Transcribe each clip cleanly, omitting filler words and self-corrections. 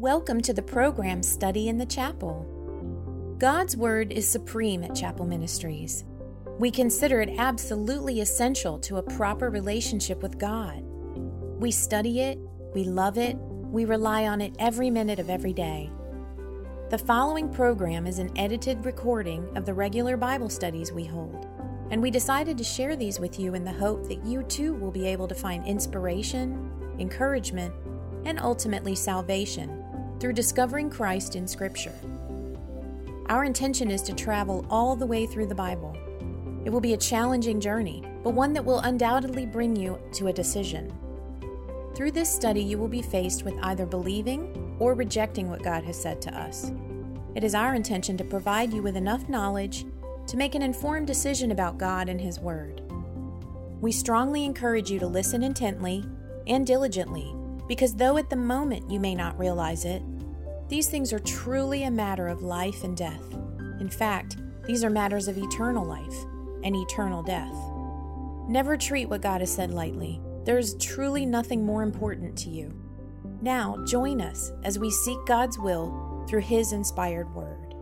Welcome to the program Study in the Chapel. God's Word is supreme at Chapel Ministries. We consider it absolutely essential to a proper relationship with God. We study it, we love it, we rely on it every minute of every day. The following program is an edited recording of the regular Bible studies we hold, and we decided to share these with you in the hope that you too will be able to find inspiration, encouragement, and ultimately salvation through discovering Christ in Scripture. Our intention is to travel all the way through the Bible. It will be a challenging journey, but one that will undoubtedly bring you to a decision. Through this study, you will be faced with either believing or rejecting what God has said to us. It is our intention to provide you with enough knowledge to make an informed decision about God and His Word. We strongly encourage you to listen intently and diligently, because though at the moment you may not realize it, these things are truly a matter of life and death. In fact, these are matters of eternal life and eternal death. Never treat what God has said lightly. There is truly nothing more important to you. Now, join us as we seek God's will through His inspired Word.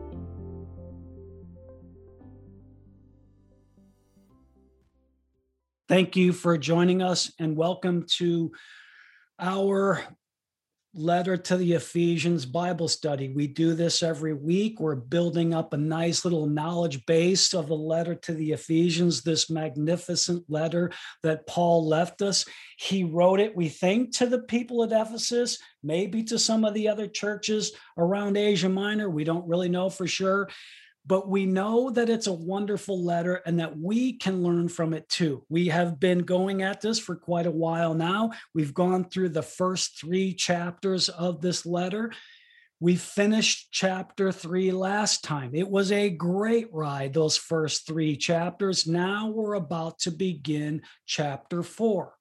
Thank you for joining us, and welcome to our letter to the Ephesians Bible study. We do this every week. We're building up a nice little knowledge base of the letter to the Ephesians, this magnificent letter that Paul left us. He wrote it, we think, to the people at Ephesus, maybe to some of the other churches around Asia Minor. We don't really know for sure. But we know that it's a wonderful letter and that we can learn from it too. We have been going at this for quite a while now. We've gone through the first 3 chapters of this letter. We finished chapter 3 last time. It was a great ride, those first 3 chapters. Now we're about to begin chapter 4.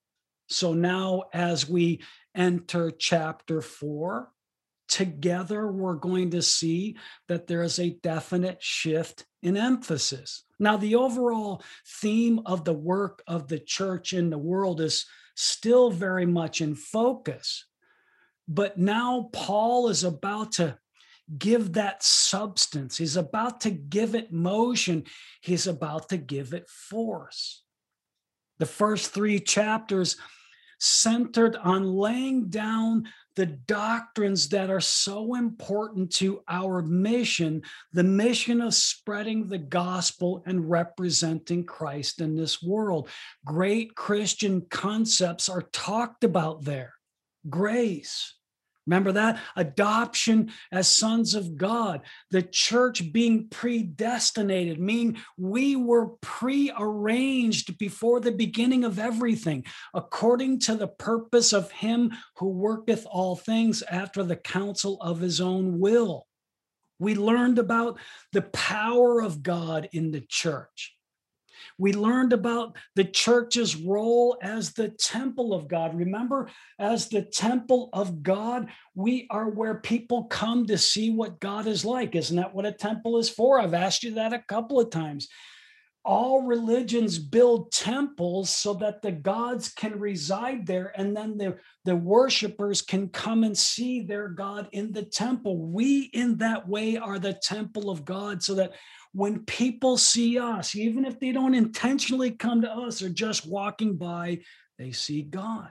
So now as we enter chapter 4, together, we're going to see that there is a definite shift in emphasis. Now, the overall theme of the work of the church in the world is still very much in focus. But now Paul is about to give that substance. He's about to give it motion. He's about to give it force. The first 3 chapters centered on laying down the doctrines that are so important to our mission, the mission of spreading the gospel and representing Christ in this world. Great Christian concepts are talked about there. Grace. Remember that? Adoption as sons of God. The church being predestinated, meaning we were prearranged before the beginning of everything, according to the purpose of Him who worketh all things after the counsel of His own will. We learned about the power of God in the church. We learned about the church's role as the temple of God. Remember, as the temple of God, we are where people come to see what God is like. Isn't that what a temple is for? I've asked you that a couple of times. All religions build temples so that the gods can reside there, and then the worshipers can come and see their God in the temple. We, in that way, are the temple of God, so that when people see us, even if they don't intentionally come to us or just walking by, they see God.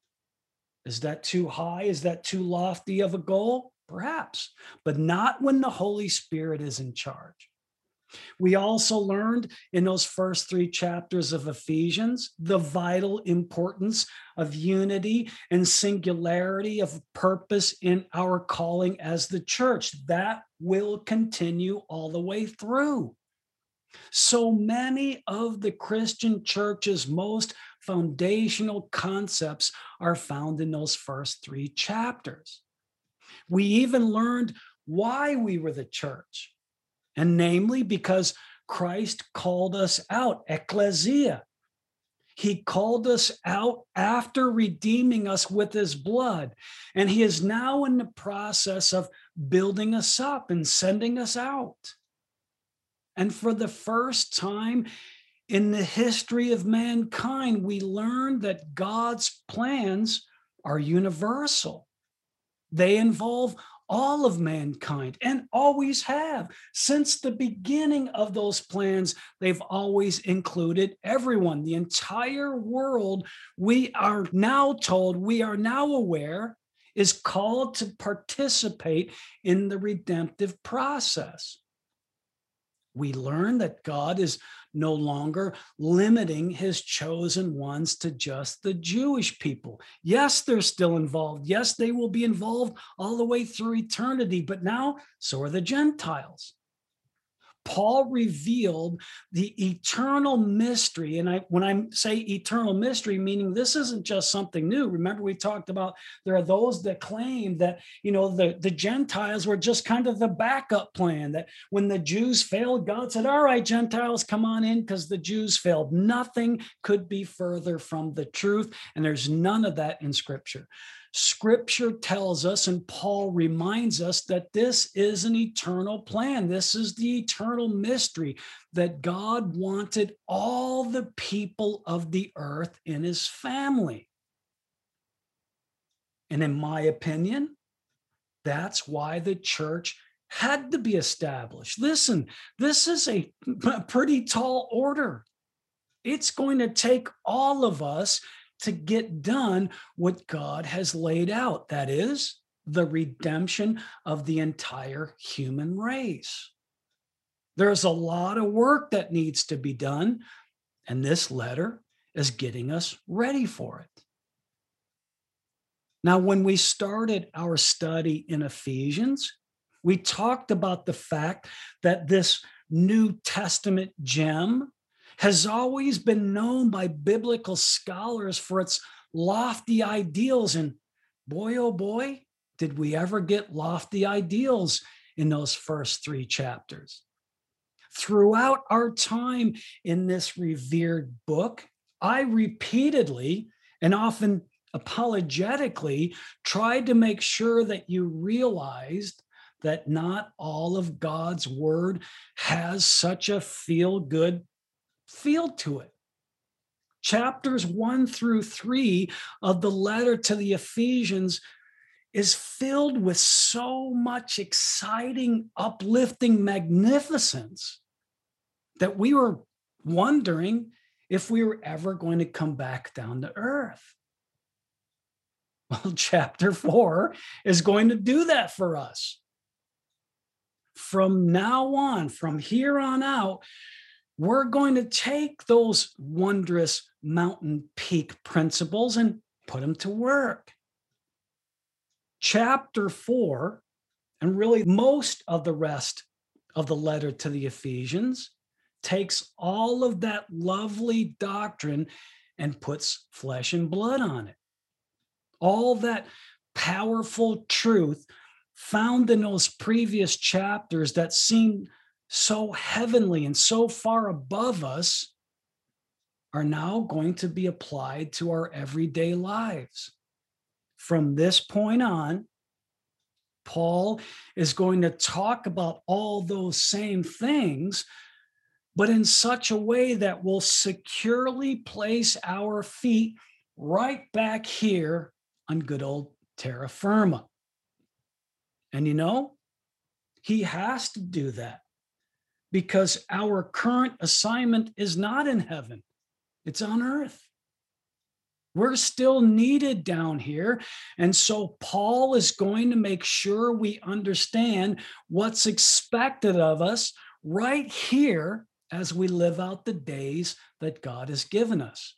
Is that too high? Is that too lofty of a goal? Perhaps, but not when the Holy Spirit is in charge. We also learned in those first 3 chapters of Ephesians the vital importance of unity and singularity of purpose in our calling as the church. That will continue all the way through. So many of the Christian church's most foundational concepts are found in those first 3 chapters. We even learned why we were the church. And namely, because Christ called us out, ecclesia. He called us out after redeeming us with His blood. And He is now in the process of building us up and sending us out. And for the first time in the history of mankind, we learned that God's plans are universal. They involve all of mankind and always have. Since the beginning of those plans, they've always included everyone, the entire world. We are now told, we are now aware, is called to participate in the redemptive process. We learn that God is no longer limiting his chosen ones to just the Jewish people. Yes, they're still involved. Yes, they will be involved all the way through eternity, but now so are the Gentiles. Paul revealed the eternal mystery. And when I say eternal mystery, meaning this isn't just something new. Remember, we talked about there are those that claim that, the Gentiles were just kind of the backup plan, that when the Jews failed, God said, all right, Gentiles, come on in because the Jews failed. Nothing could be further from the truth. And there's none of that in Scripture. Scripture tells us, and Paul reminds us, that this is an eternal plan. This is the eternal mystery, that God wanted all the people of the earth in his family. And in my opinion, that's why the church had to be established. Listen, this is a pretty tall order. It's going to take all of us to get done what God has laid out. That is the redemption of the entire human race. There's a lot of work that needs to be done, and this letter is getting us ready for it. Now, when we started our study in Ephesians, we talked about the fact that this New Testament gem has always been known by biblical scholars for its lofty ideals. And boy, oh boy, did we ever get lofty ideals in those first 3 chapters. Throughout our time in this revered book, I repeatedly and often apologetically tried to make sure that you realized that not all of God's word has such a feel-good feel to it. Chapters 1 through 3 of the letter to the Ephesians is filled with so much exciting, uplifting magnificence that we were wondering if we were ever going to come back down to earth. Well, chapter 4 is going to do that for us. From now on, from here on out, we're going to take those wondrous mountain peak principles and put them to work. Chapter 4, and really most of the rest of the letter to the Ephesians, takes all of that lovely doctrine and puts flesh and blood on it. All that powerful truth found in those previous chapters that seemed so heavenly and so far above us are now going to be applied to our everyday lives. From this point on, Paul is going to talk about all those same things, but in such a way that will securely place our feet right back here on good old terra firma. And he has to do that because our current assignment is not in heaven, it's on earth. We're still needed down here. And so Paul is going to make sure we understand what's expected of us right here as we live out the days that God has given us.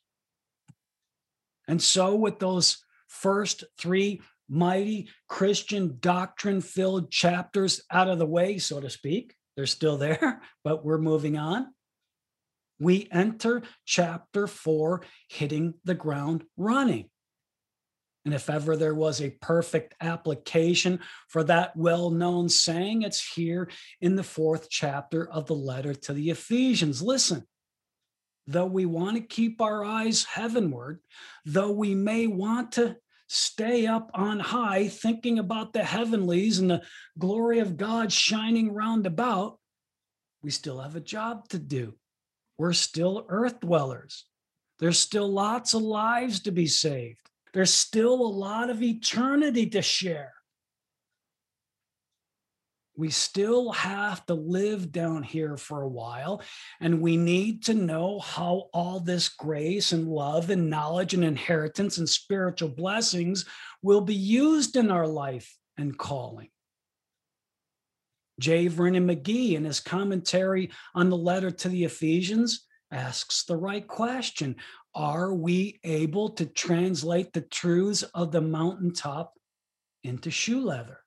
And so with those first 3 mighty Christian doctrine-filled chapters out of the way, so to speak, they're still there, but we're moving on. We enter chapter 4 hitting the ground running. And if ever there was a perfect application for that well-known saying, it's here in the 4th chapter of the letter to the Ephesians. Listen, though we want to keep our eyes heavenward, though we may want to stay up on high thinking about the heavenlies and the glory of God shining round about, we still have a job to do. We're still earth dwellers. There's still lots of lives to be saved. There's still a lot of eternity to share. We still have to live down here for a while, and we need to know how all this grace and love and knowledge and inheritance and spiritual blessings will be used in our life and calling. J. Vernon McGee, in his commentary on the letter to the Ephesians, asks the right question. Are we able to translate the truths of the mountaintop into shoe leather?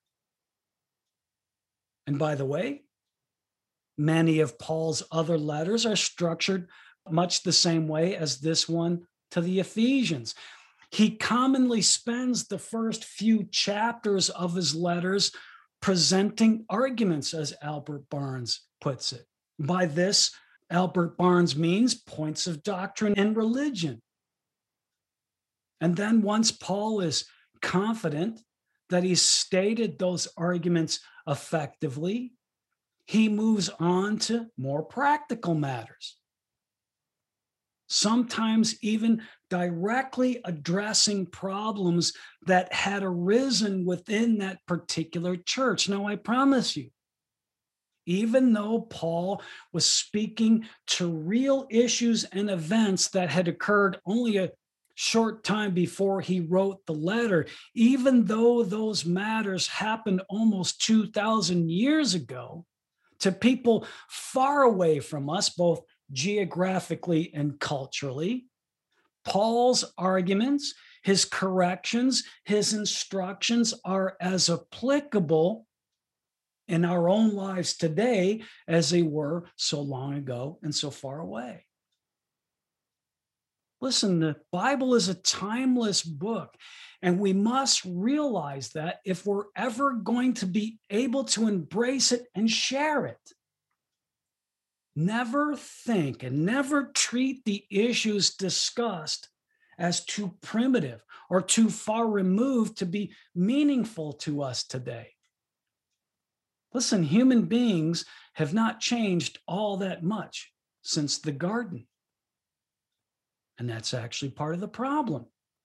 And by the way, many of Paul's other letters are structured much the same way as this one to the Ephesians. He commonly spends the first few chapters of his letters presenting arguments, as Albert Barnes puts it. By this, Albert Barnes means points of doctrine and religion. And then once Paul is confident that he's stated those arguments effectively, he moves on to more practical matters, sometimes even directly addressing problems that had arisen within that particular church. Now, I promise you, even though Paul was speaking to real issues and events that had occurred only a short time before he wrote the letter, even though those matters happened almost 2,000 years ago to people far away from us, both geographically and culturally, Paul's arguments, his corrections, his instructions are as applicable in our own lives today as they were so long ago and so far away. Listen, the Bible is a timeless book, and we must realize that if we're ever going to be able to embrace it and share it. Never think and never treat the issues discussed as too primitive or too far removed to be meaningful to us today. Listen, human beings have not changed all that much since the garden. And that's actually part of the problem.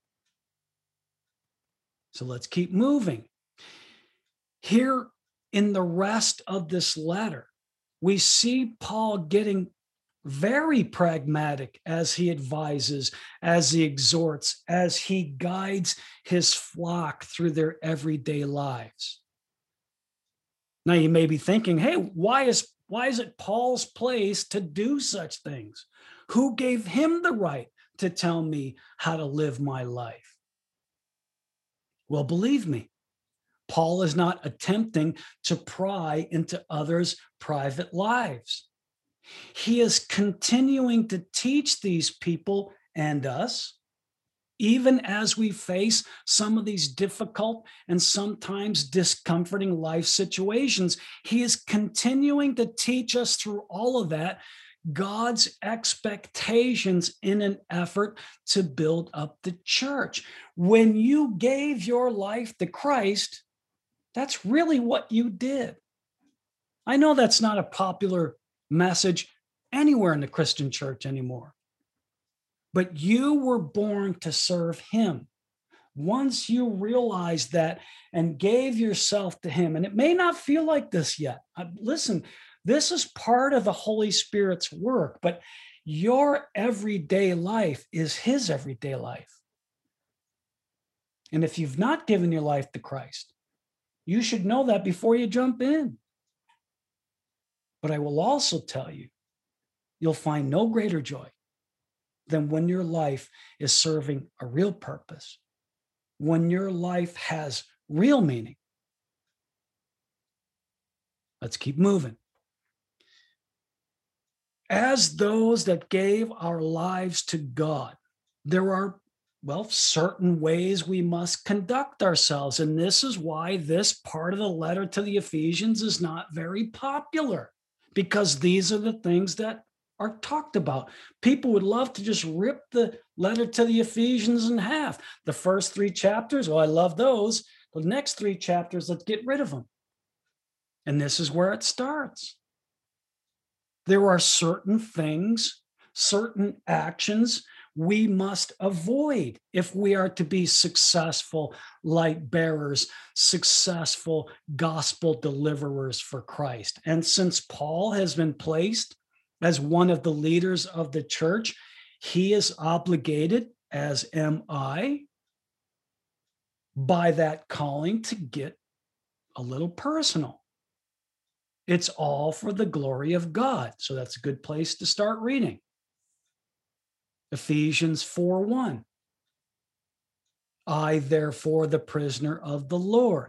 So let's keep moving. Here in the rest of this letter, we see Paul getting very pragmatic as he advises, as he exhorts, as he guides his flock through their everyday lives. Now, you may be thinking, hey, why is it Paul's place to do such things? Who gave him the right to tell me how to live my life? Well, believe me, Paul is not attempting to pry into others' private lives. He is continuing to teach these people and us, even as we face some of these difficult and sometimes discomforting life situations. He is continuing to teach us through all of that God's expectations in an effort to build up the church. When you gave your life to Christ, that's really what you did. I know that's not a popular message anywhere in the Christian church anymore, but you were born to serve him. Once you realized that and gave yourself to him, and it may not feel like this yet. Listen, this is part of the Holy Spirit's work, but your everyday life is his everyday life. And if you've not given your life to Christ, you should know that before you jump in. But I will also tell you, you'll find no greater joy than when your life is serving a real purpose, when your life has real meaning. Let's keep moving. As those that gave our lives to God, there are, certain ways we must conduct ourselves. And this is why this part of the letter to the Ephesians is not very popular, because these are the things that are talked about. People would love to just rip the letter to the Ephesians in half. The first 3 chapters, I love those. The next 3 chapters, let's get rid of them. And this is where it starts. There are certain things, certain actions we must avoid if we are to be successful light bearers, successful gospel deliverers for Christ. And since Paul has been placed as one of the leaders of the church, he is obligated, as am I, by that calling to get a little personal. It's all for the glory of God. So that's a good place to start reading. Ephesians 4:1. I, therefore, the prisoner of the Lord.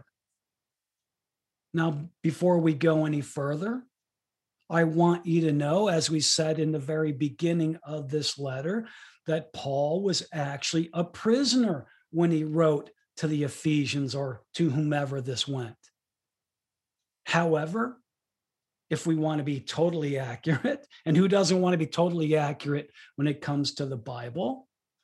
Now, before we go any further, I want you to know, as we said in the very beginning of this letter, that Paul was actually a prisoner when he wrote to the Ephesians or to whomever this went. However, if we want to be totally accurate, and who doesn't want to be totally accurate when it comes to the Bible,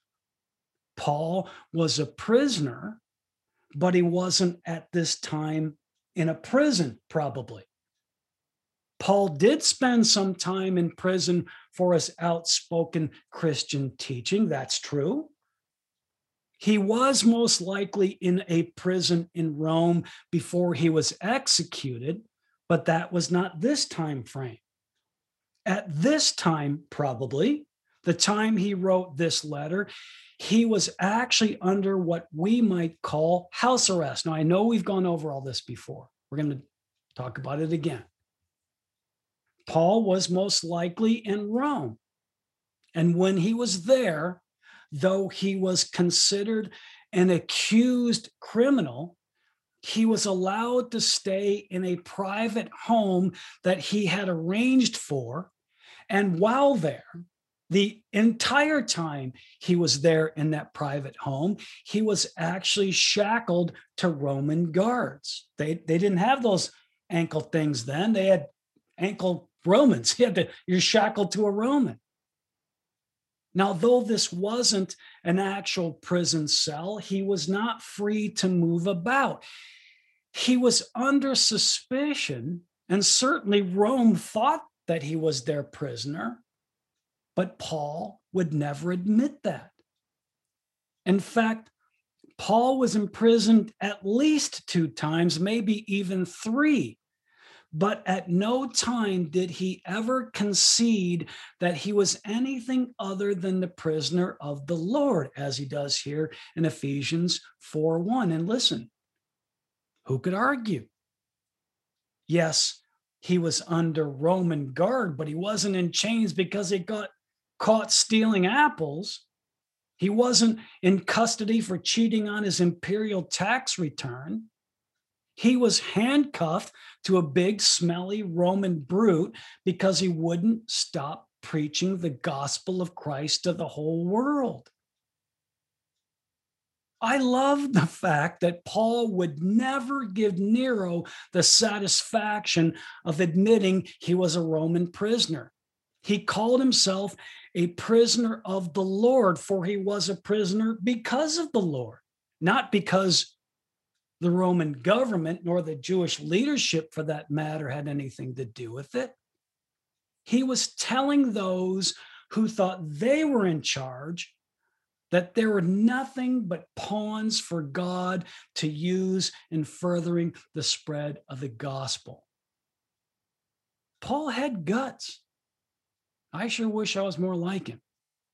Paul was a prisoner, but he wasn't at this time in a prison, probably. Paul did spend some time in prison for his outspoken Christian teaching. That's true. He was most likely in a prison in Rome before he was executed, but that was not this time frame. At this time, probably, the time he wrote this letter, he was actually under what we might call house arrest. Now, I know we've gone over all this before. We're going to talk about it again. Paul was most likely in Rome. And when he was there, though he was considered an accused criminal, he was allowed to stay in a private home that he had arranged for. And while there, the entire time he was there in that private home, he was actually shackled to Roman guards. They didn't have those ankle things then. They had ankle Romans. You're shackled to a Roman. Now, though this wasn't an actual prison cell, he was not free to move about. He was under suspicion, and certainly Rome thought that he was their prisoner, but Paul would never admit that. In fact, Paul was imprisoned at least 2 times, maybe even 3. But at no time did he ever concede that he was anything other than the prisoner of the Lord, as he does here in Ephesians 4:1. And listen, who could argue? Yes, he was under Roman guard, but he wasn't in chains because he got caught stealing apples. He wasn't in custody for cheating on his imperial tax return. He was handcuffed to a big, smelly Roman brute because he wouldn't stop preaching the gospel of Christ to the whole world. I love the fact that Paul would never give Nero the satisfaction of admitting he was a Roman prisoner. He called himself a prisoner of the Lord, for he was a prisoner because of the Lord, not because the Roman government nor the Jewish leadership, for that matter, had anything to do with it. He was telling those who thought they were in charge that there were nothing but pawns for God to use in furthering the spread of the gospel. Paul had guts. I sure wish I was more like him.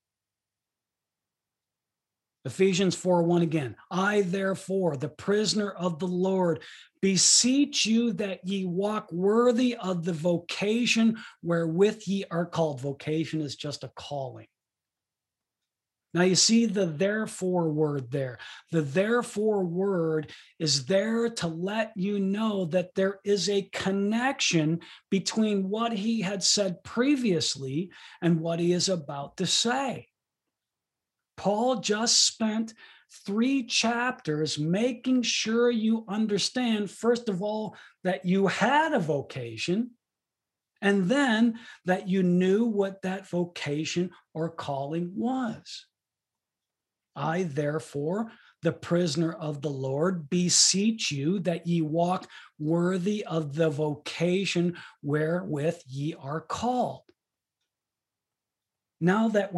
Ephesians 4:1 again. I, therefore, the prisoner of the Lord, beseech you that ye walk worthy of the vocation wherewith ye are called. Vocation is just a calling. Now you see the therefore word there. The therefore word is there to let you know that there is a connection between what he had said previously and what he is about to say. Paul just spent 3 chapters making sure you understand, first of all, that you had a vocation, and then that you knew what that vocation or calling was. I, therefore, the prisoner of the Lord, beseech you that ye walk worthy of the vocation wherewith ye are called. Now that we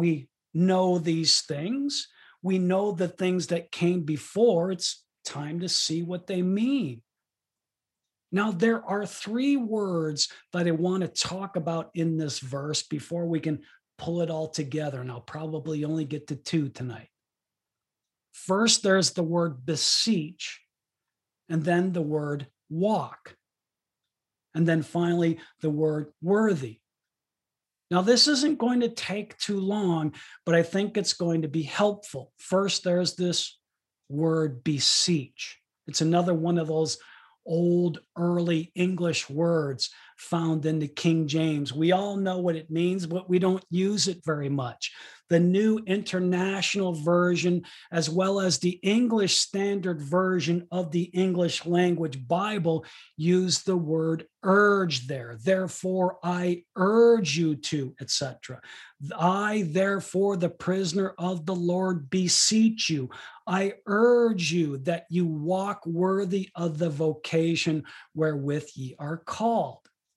know these things. We know the things that came before. It's time to see what they mean. Now, there are three words that I want to talk about in this verse before we can pull it all together. And I'll probably only get to two tonight. First, there's the word beseech, and then the word walk, and then finally the word worthy. Now, this isn't going to take too long, but I think it's going to be helpful. First, there's this word beseech. It's another one of those old early English words found in the King James. We all know what it means, but we don't use it very much. The New International Version, as well as the English Standard Version of the English Language Bible, use the word urge there. Therefore, I urge you to, etc. I, therefore, the prisoner of the Lord, beseech you. I urge you that you walk worthy of the vocation wherewith ye are called.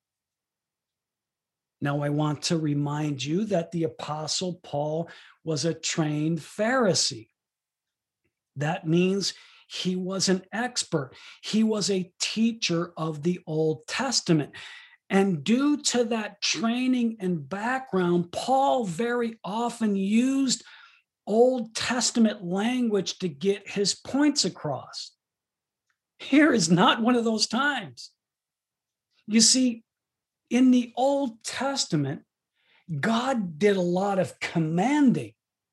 Now, I want to remind you that the Apostle Paul was a trained Pharisee. That means he was an expert. He was a teacher of the Old Testament. And due to that training and background, Paul very often used Old Testament language to get his points across. Here is not one of those times. You see, in the Old Testament, God did a lot of commanding.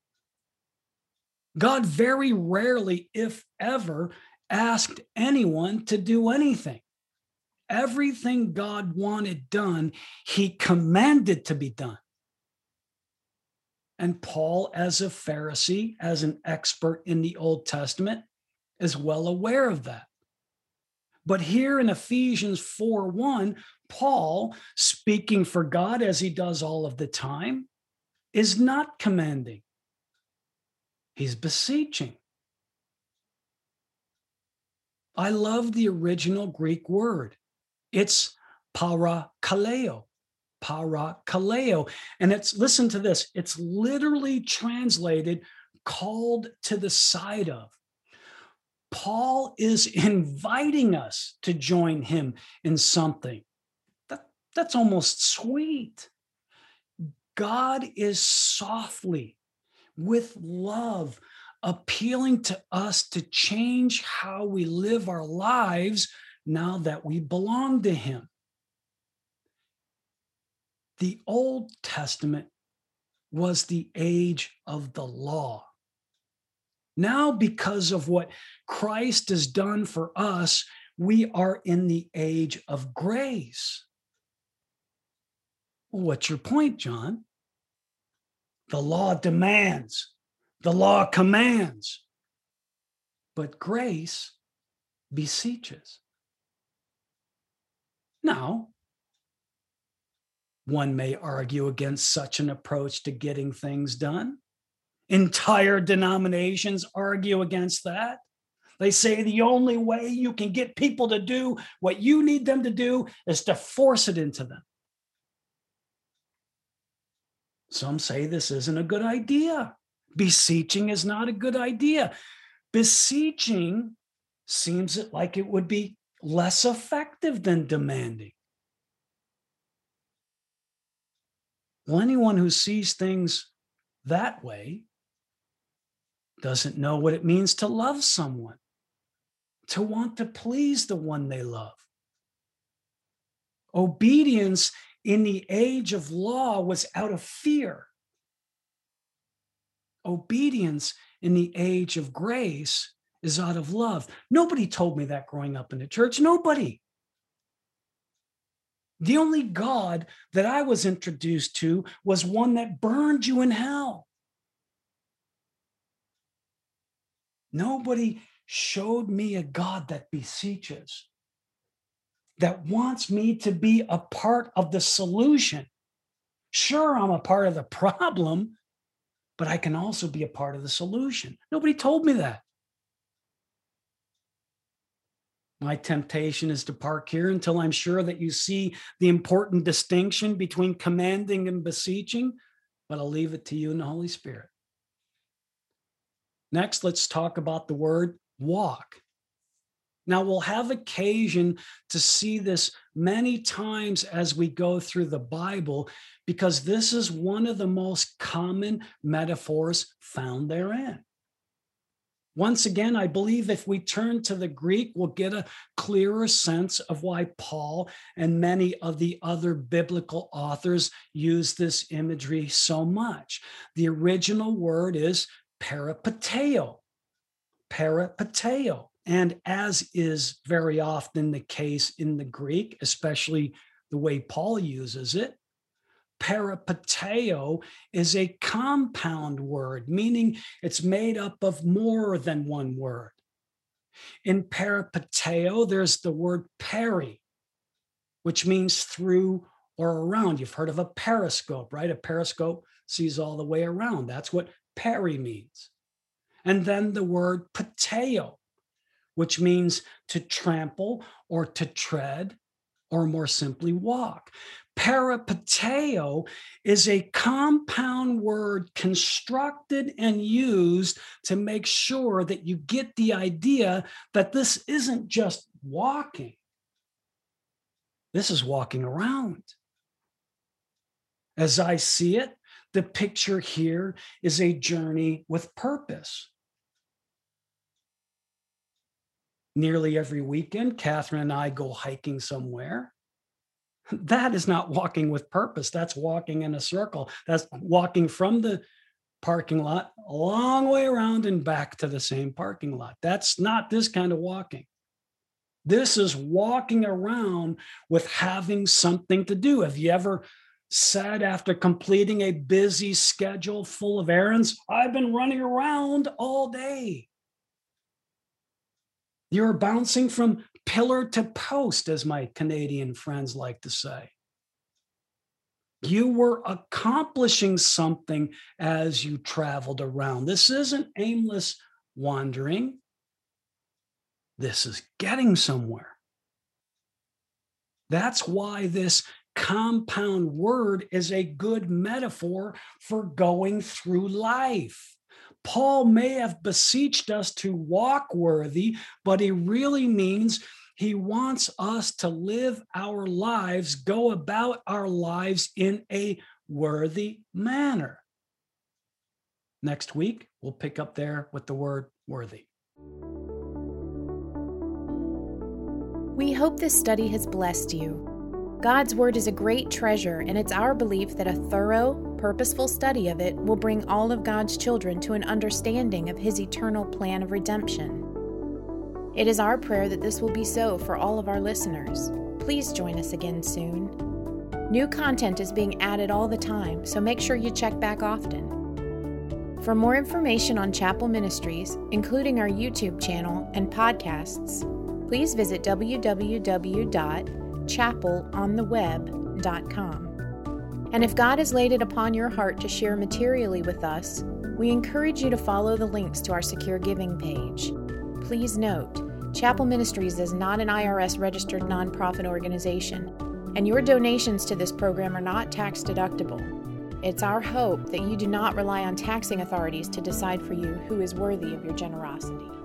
God very rarely, if ever, asked anyone to do anything. Everything God wanted done, he commanded to be done. And Paul, as a Pharisee, as an expert in the Old Testament, is well aware of that. But here in Ephesians 4:1, Paul, speaking for God as he does all of the time, is not commanding. He's beseeching. I love the original Greek word. It's parakaleo. Parakaleo. And it's, listen to this, it's literally translated called to the side of. Paul is inviting us to join him in something. That's almost sweet. God is softly, with love, appealing to us to change how we live our lives now that we belong to him. The Old Testament was the age of the law. Now, because of what Christ has done for us, we are in the age of grace. Well, what's your point, John? The law demands, the law commands, but grace beseeches. Now, one may argue against such an approach to getting things done. Entire denominations argue against that. They say the only way you can get people to do what you need them to do is to force it into them. Some say this isn't a good idea. Beseeching is not a good idea. Beseeching seems like it would be less effective than demanding. Well, anyone who sees things that way doesn't know what it means to love someone, to want to please the one they love. Obedience in the age of law was out of fear. Obedience in the age of grace is out of love. Nobody told me that growing up in the church. Nobody. The only God that I was introduced to was one that burned you in hell. Nobody showed me a God that beseeches, that wants me to be a part of the solution. Sure, I'm a part of the problem, but I can also be a part of the solution. Nobody told me that. My temptation is to park here until I'm sure that you see the important distinction between commanding and beseeching, but I'll leave it to you and the Holy Spirit. Next, let's talk about the word walk. Now, we'll have occasion to see this many times as we go through the Bible, because this is one of the most common metaphors found therein. Once again, I believe if we turn to the Greek, we'll get a clearer sense of why Paul and many of the other biblical authors use this imagery so much. The original word is peripateo. Peripateo. And as is very often the case in the Greek, especially the way Paul uses it, peripateo is a compound word, meaning it's made up of more than one word. In peripateo, there's the word peri, which means through or around. You've heard of a periscope, right? A periscope sees all the way around. That's what peri means. And then the word pateo, which means to trample or to tread, or more simply walk. Peripateo is a compound word constructed and used to make sure that you get the idea that this isn't just walking. This is walking around. As I see it, the picture here is a journey with purpose. Nearly every weekend, Catherine and I go hiking somewhere. That is not walking with purpose. That's walking in a circle. That's walking from the parking lot a long way around and back to the same parking lot. That's not this kind of walking. This is walking around with having something to do. Have you ever said after completing a busy schedule full of errands, I've been running around all day? You're bouncing from pillar to post, as my Canadian friends like to say. You were accomplishing something as you traveled around. This isn't aimless wandering. This is getting somewhere. That's why this compound word is a good metaphor for going through life. Paul may have beseeched us to walk worthy, but he really means he wants us to live our lives, go about our lives in a worthy manner. Next week, we'll pick up there with the word worthy. We hope this study has blessed you. God's Word is a great treasure, and it's our belief that a thorough, purposeful study of it will bring all of God's children to an understanding of His eternal plan of redemption. It is our prayer that this will be so for all of our listeners. Please join us again soon. New content is being added all the time, so make sure you check back often. For more information on Chapel Ministries, including our YouTube channel and podcasts, please visit www.chapelontheweb.com. And if God has laid it upon your heart to share materially with us, we encourage you to follow the links to our secure giving page. Please note, Chapel Ministries is not an IRS-registered nonprofit organization, and your donations to this program are not tax deductible. It's our hope that you do not rely on taxing authorities to decide for you who is worthy of your generosity.